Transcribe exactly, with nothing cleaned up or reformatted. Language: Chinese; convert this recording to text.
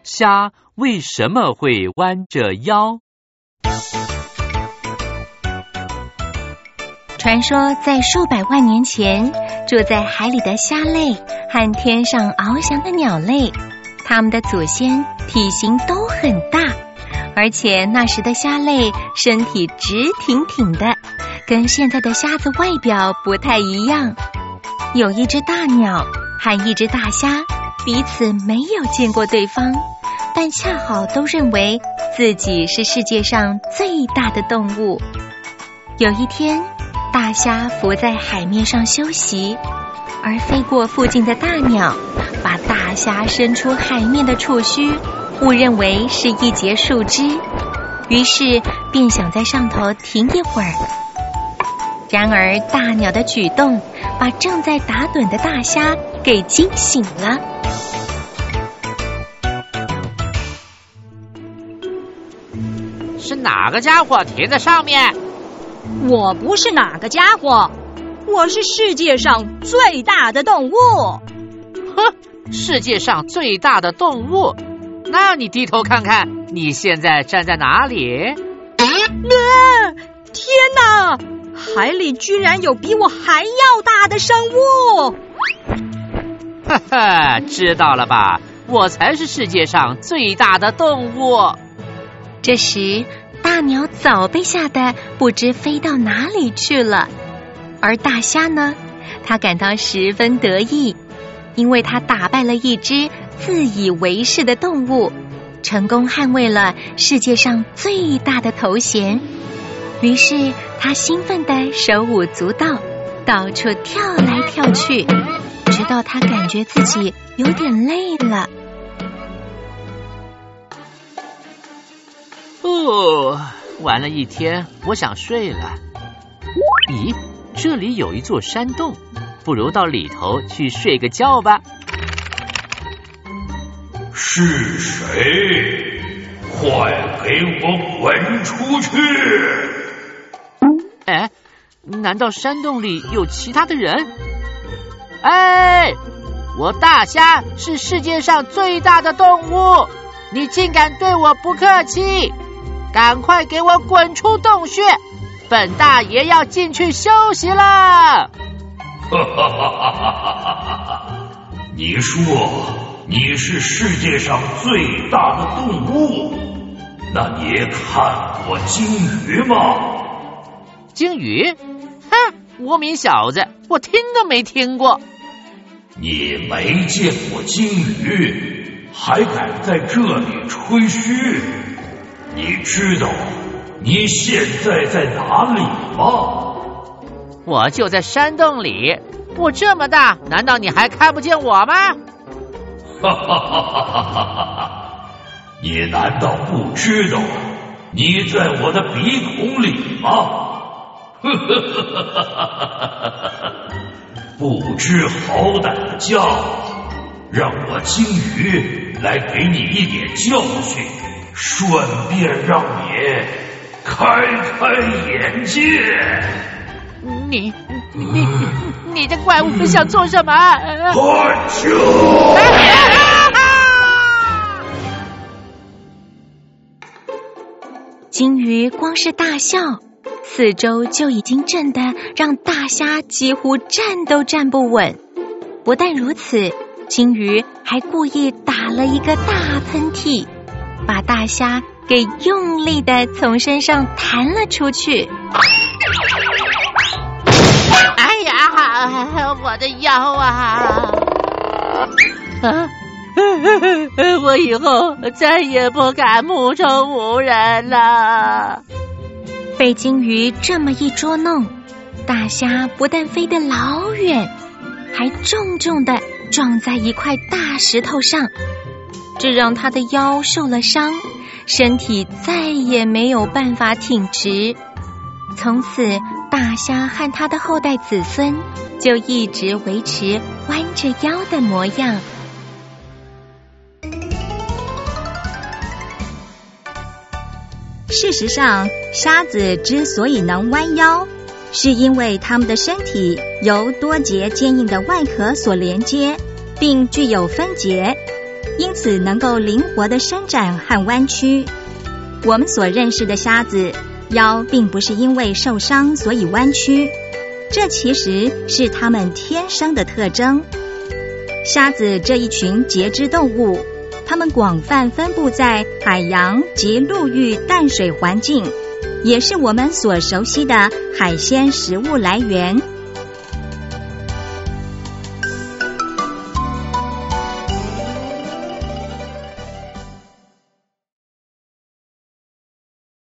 虾为什么会弯着腰？ 传说在数百万年前，住在海里的虾类和天上翱翔的鸟类，它们的祖先体型都很大，而且那时的虾类身体直挺挺的，跟现在的虾子外表不太一样。有一只大鸟和一只大虾彼此没有见过对方，但恰好都认为自己是世界上最大的动物。有一天，大虾浮在海面上休息，而飞过附近的大鸟把大虾伸出海面的触须误认为是一截树枝，于是便想在上头停一会儿。然而大鸟的举动把正在打盹的大虾给惊醒了。 是哪个家伙停在上面？ 我不是哪个家伙，我是世界上最大的动物。 哼，世界上最大的动物？那你低头看看，你现在站在哪里？ 呃，天哪！海里居然有比我还要大的生物！ 哈哈，知道了吧？我才是世界上最大的动物。 这时，大鸟早被吓得不知飞到哪里去了，而大虾呢，它感到十分得意，因为它打败了一只自以为是的动物，成功捍卫了世界上最大的头衔。于是他兴奋地手舞足蹈，到处跳来跳去，直到他感觉自己有点累了。 哦，玩了一天，我想睡了。咦，这里有一座山洞，不如到里头去睡个觉吧。 是谁？快给我滚出去！ 哎，难道山洞里有其他的人？哎，我大虾是世界上最大的动物，你竟敢对我不客气！赶快给我滚出洞穴，本大爷要进去休息了。 哈哈哈哈哈！你说你是世界上最大的动物，那你看过鲸鱼吗？ 鲸鱼？哼，无名小子，我听都没听过。 你没见过鲸鱼，还敢在这里吹嘘？你知道你现在在哪里吗？ 我就在山洞里，我这么大，难道你还看不见我吗？ 哈哈哈哈哈哈！你难道不知道你在我的鼻孔里吗？不知好歹的家伙，让我鲸鱼来给你一点教训，顺便让你开开眼界。 你你你这怪物想做什么？ 快救！ 鲸鱼光是大笑，四周就已经震得让大虾几乎站都站不稳。不但如此，鲸鱼还故意打了一个大喷嚏，把大虾给用力地从身上弹了出去。 哎呀，我的腰啊！啊，我以后再也不敢目中无人了。 被鲸鱼这么一捉弄，大虾不但飞得老远，还重重地撞在一块大石头上，这让他的腰受了伤，身体再也没有办法挺直。从此，大虾和他的后代子孙就一直维持弯着腰的模样。 事实上，虾子之所以能弯腰，是因为它们的身体由多节坚硬的外壳所连接，并具有分节， 因此能够灵活地伸展和弯曲。我们所认识的虾子，腰并不是因为受伤所以弯曲，这其实是它们天生的特征。虾子这一群节肢动物，它们广泛分布在海洋及陆域淡水环境，也是我们所熟悉的海鲜食物来源。